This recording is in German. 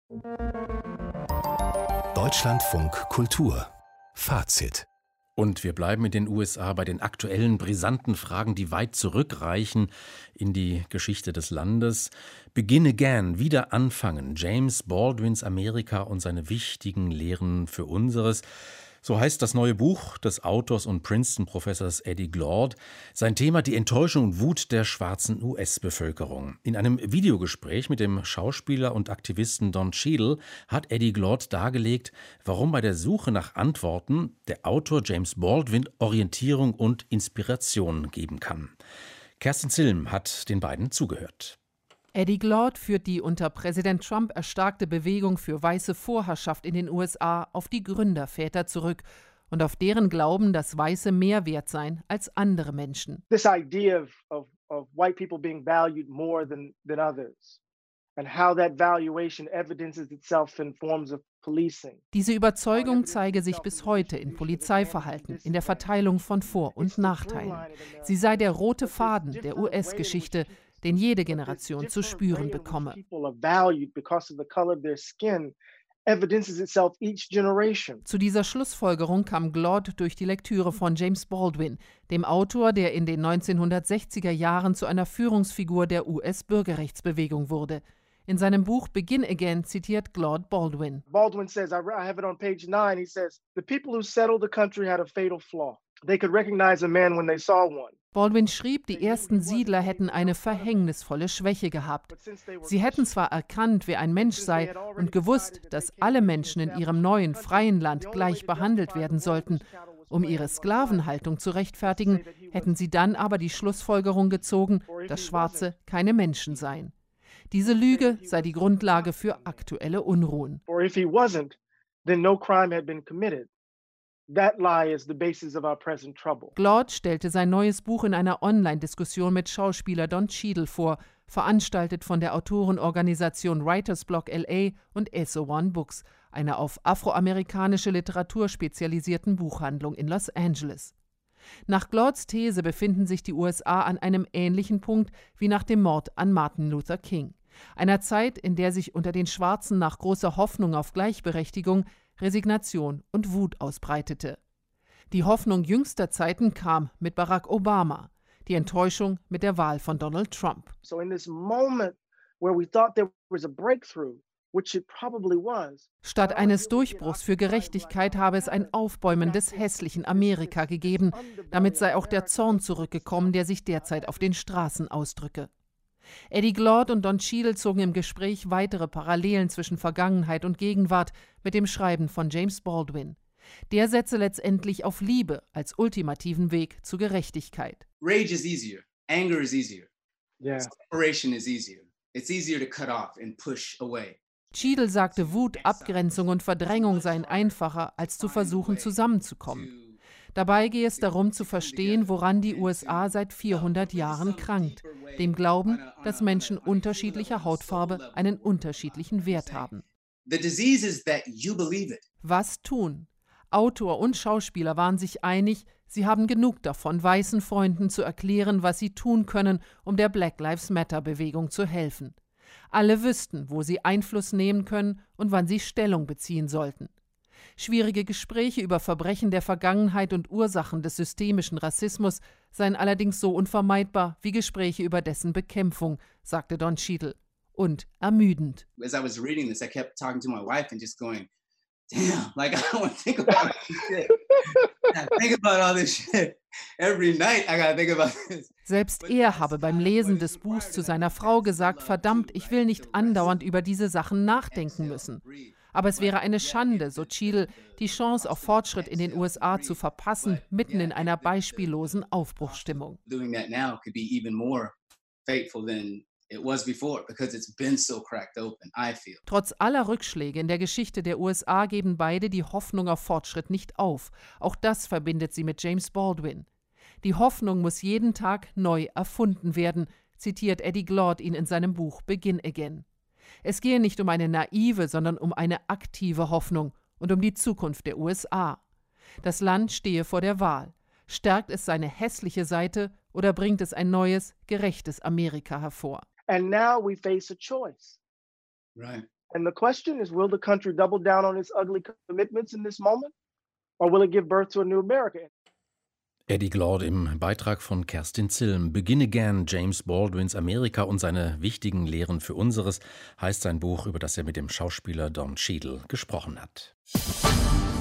Deutschlandfunk Kultur Fazit. Und wir bleiben in den USA bei den aktuellen, brisanten Fragen, die weit zurückreichen in die Geschichte des Landes. Begin Again, wieder anfangen. James Baldwins Amerika und seine wichtigen Lehren für unseres. So heißt das neue Buch des Autors und Princeton-Professors Eddie Glaude. Sein Thema: die Enttäuschung und Wut der schwarzen US-Bevölkerung. In einem Videogespräch mit dem Schauspieler und Aktivisten Don Cheadle hat Eddie Glaude dargelegt, warum bei der Suche nach Antworten der Autor James Baldwin Orientierung und Inspiration geben kann. Kerstin Zilm hat den beiden zugehört. Eddie Glaude führt die unter Präsident Trump erstarkte Bewegung für weiße Vorherrschaft in den USA auf die Gründerväter zurück und auf deren Glauben, dass Weiße mehr wert seien als andere Menschen. This idea of white people being valued more than others and how that valuation evidences itself in forms of policing. Diese Überzeugung zeige sich bis heute in Polizeiverhalten, in der Verteilung von Vor- und Nachteilen. Sie sei der rote Faden der US-Geschichte, den jede Generation zu spüren bekomme. Zu dieser Schlussfolgerung kam Glaude durch die Lektüre von James Baldwin, dem Autor, der in den 1960er Jahren zu einer Führungsfigur der US-Bürgerrechtsbewegung wurde. In seinem Buch Begin Again zitiert Glaude Baldwin. Baldwin says, I have it on page 9, he says, the people who settled the country had a fatal flaw. They could recognize a man when they saw one. Baldwin schrieb, die ersten Siedler hätten eine verhängnisvolle Schwäche gehabt. Sie hätten zwar erkannt, wer ein Mensch sei und gewusst, dass alle Menschen in ihrem neuen, freien Land gleich behandelt werden sollten. Um ihre Sklavenhaltung zu rechtfertigen, hätten sie dann aber die Schlussfolgerung gezogen, dass Schwarze keine Menschen seien. Diese Lüge sei die Grundlage für aktuelle Unruhen. Or if he wasn't, then no crime had been committed. That lie is the basis of our present trouble. Glaude stellte sein neues Buch in einer Online-Diskussion mit Schauspieler Don Cheadle vor, veranstaltet von der Autorenorganisation Writers Block LA und SO1 Books, einer auf afroamerikanische Literatur spezialisierten Buchhandlung in Los Angeles. Nach Glaudes These befinden sich die USA an einem ähnlichen Punkt wie nach dem Mord an Martin Luther King. Einer Zeit, in der sich unter den Schwarzen nach großer Hoffnung auf Gleichberechtigung Resignation und Wut ausbreitete. Die Hoffnung jüngster Zeiten kam mit Barack Obama, die Enttäuschung mit der Wahl von Donald Trump. So in this moment where we thought there was a breakthrough, which it probably was. Statt eines Durchbruchs für Gerechtigkeit habe es ein Aufbäumen des hässlichen Amerika gegeben. Damit sei auch der Zorn zurückgekommen, der sich derzeit auf den Straßen ausdrücke. Eddie Glaude und Don Cheadle zogen im Gespräch weitere Parallelen zwischen Vergangenheit und Gegenwart mit dem Schreiben von James Baldwin. Der setze letztendlich auf Liebe als ultimativen Weg zu Gerechtigkeit. Rage is easier, anger is easier, Yeah. separation is easier. It's easier to cut off and push away. Cheadle sagte, Wut, Abgrenzung und Verdrängung seien einfacher, als zu versuchen, zusammenzukommen. Dabei gehe es darum zu verstehen, woran die USA seit 400 Jahren krankt, dem Glauben, dass Menschen unterschiedlicher Hautfarbe einen unterschiedlichen Wert haben. The disease is that you believe it. Was tun? Autor und Schauspieler waren sich einig, sie haben genug davon, weißen Freunden zu erklären, was sie tun können, um der Black Lives Matter-Bewegung zu helfen. Alle wüssten, wo sie Einfluss nehmen können und wann sie Stellung beziehen sollten. Schwierige Gespräche über Verbrechen der Vergangenheit und Ursachen des systemischen Rassismus seien allerdings so unvermeidbar wie Gespräche über dessen Bekämpfung, sagte Don Cheadle. Und ermüdend. As I was reading this, I kept talking to my wife and just going, damn, like I don't want to think about this shit. I think about all this shit. Every night I gotta think about this. Selbst er habe beim Lesen des Buchs zu seiner Frau gesagt, verdammt, ich will nicht andauernd über diese Sachen nachdenken müssen. Aber es wäre eine Schande, so Cheadle, die Chance auf Fortschritt in den USA zu verpassen, mitten in einer beispiellosen Aufbruchsstimmung. Doing that now could be even more fateful than it was before because it's been so cracked open, I feel. Trotz aller Rückschläge in der Geschichte der USA geben beide die Hoffnung auf Fortschritt nicht auf. Auch das verbindet sie mit James Baldwin. Die Hoffnung muss jeden Tag neu erfunden werden, zitiert Eddie Glaude ihn in seinem Buch Begin Again. Es gehe nicht um eine naive, sondern um eine aktive Hoffnung und um die Zukunft der USA. Das Land stehe vor der Wahl. Stärkt es seine hässliche Seite oder bringt es ein neues, gerechtes Amerika hervor? And now we face a choice. Right. And the question is, will the country double down on its ugly commitments in this moment? Or will it give birth to a new America? Eddie Glaude im Beitrag von Kerstin Zilm. Begin Again, James Baldwins Amerika und seine wichtigen Lehren für Unseres, heißt sein Buch, über das er mit dem Schauspieler Don Cheadle gesprochen hat.